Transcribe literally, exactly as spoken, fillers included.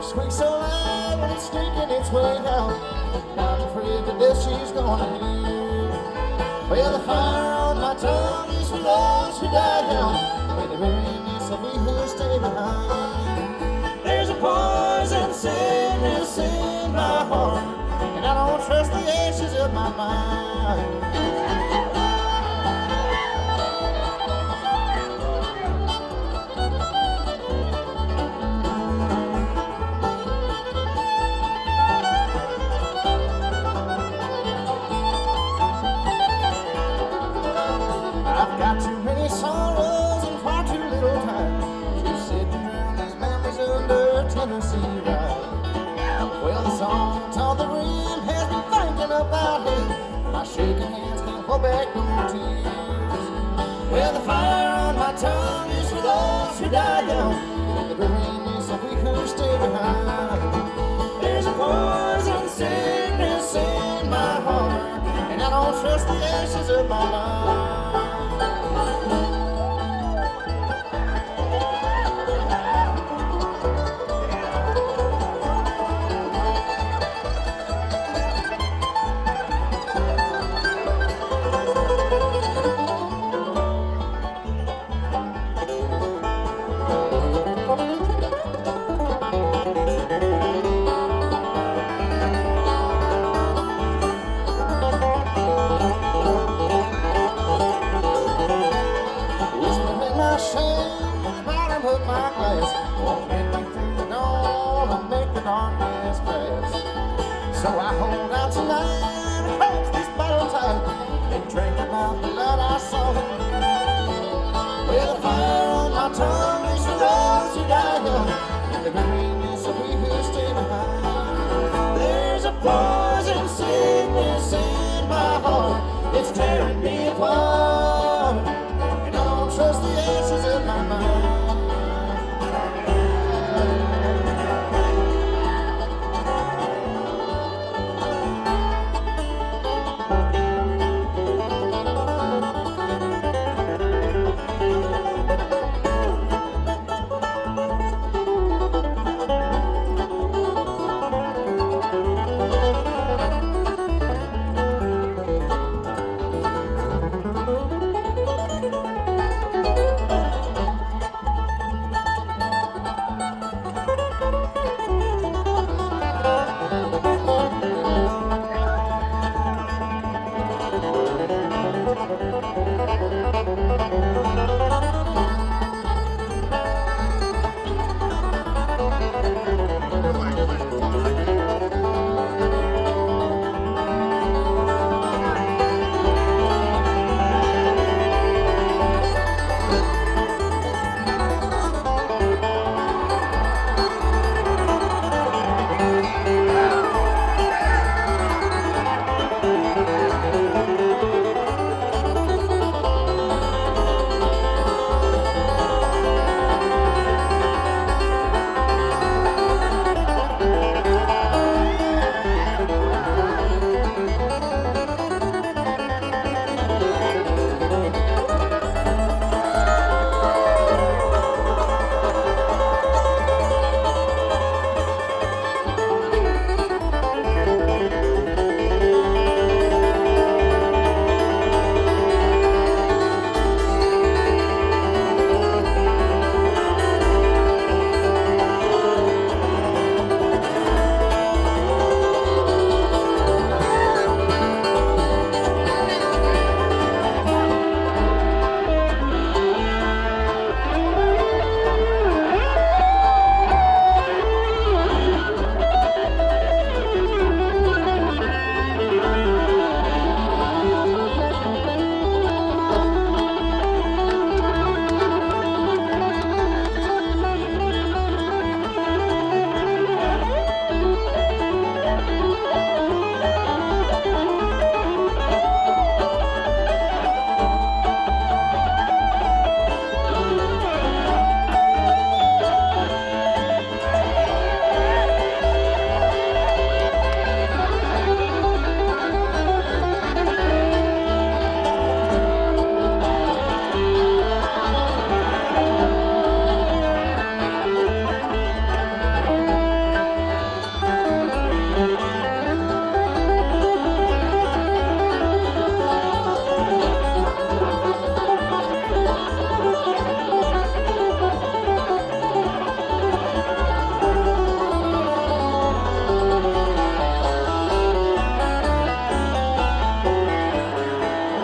Squeaks so loud when it's sneaking its way out. I'm afraid to death she's gonna hear. Well, the fire on my tongue is for those who die young, and the weariness of we who stay behind. There's a poison sickness in my heart, and I don't trust the ashes of my mind. I've got too many sorrows and far too little time to sit around these mountains under Tennessee ride. Well, the song on the rim has me thinking about him. My shaking hands can't hold back no more tears. Well, the fire on my tongue is for those who die young, and the weariness of we who stay behind. There's a poison sickness in my heart, and I don't trust the ashes of my mind. Shame at the bottom of my glass won't make me through the dawn and make the darkness pass. So I hold out tonight and close this bottle tight and drink about the blood I saw. Well, the fire on my tongue is for those who die young, and the weariness of we who stay behind. There's a poison sickness in my heart, it's tearing me apart.